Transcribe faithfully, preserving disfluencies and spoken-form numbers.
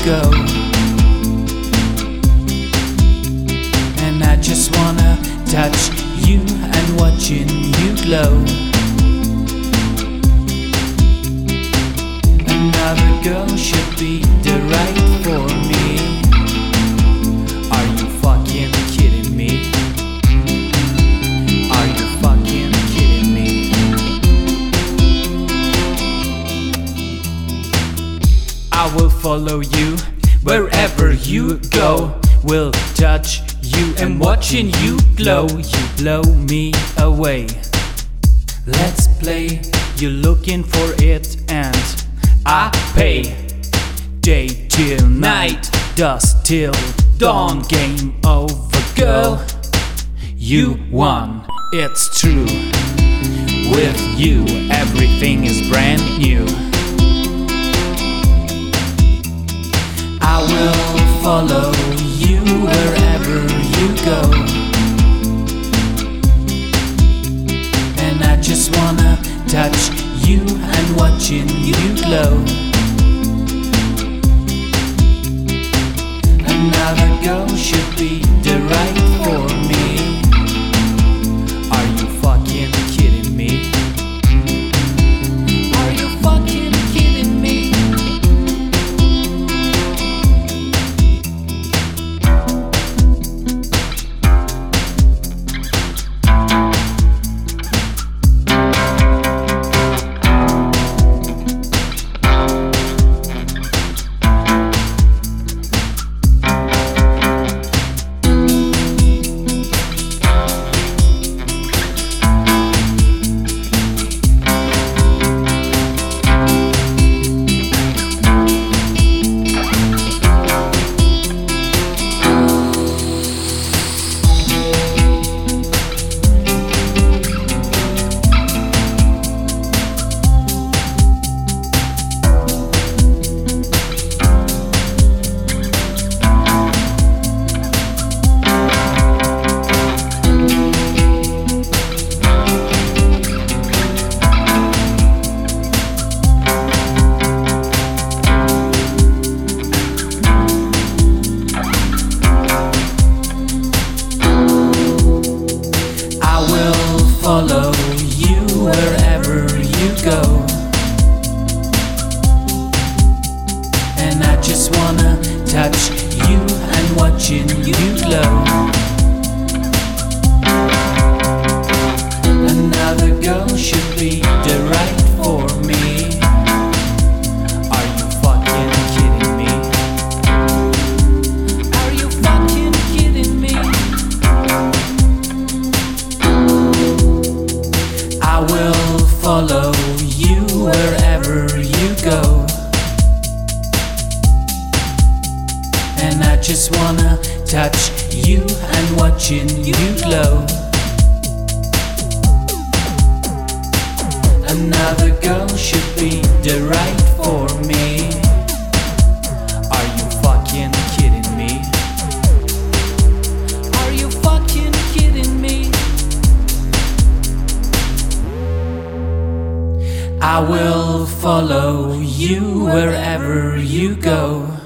go. And I just wanna touch you and watching you glow. Another girl should be the right for me. Are you fucking kidding me? Are you fucking kidding me? I will follow you wherever you go. Will touch you and watching you glow. You blow me away. Let's play. You're looking for it and I pay. Day till night, dusk till dawn. Game over, girl. You won, it's true. With you, everything is brand new. I will follow you wherever you go. And I just wanna touch you and watching you glow. Another girl should be the right for me. Are you fucking kidding me? Are you fucking kidding me? Follow you wherever you go. And I just wanna touch you and watching you glow. Another girl should be the right for me. Are you fucking kidding me? Are you fucking kidding me? I will follow you wherever you go. And I just wanna touch you and watching you glow. Another girl should be the right for me. Are you fucking kidding me? Are you fucking kidding me? I will follow you wherever you go.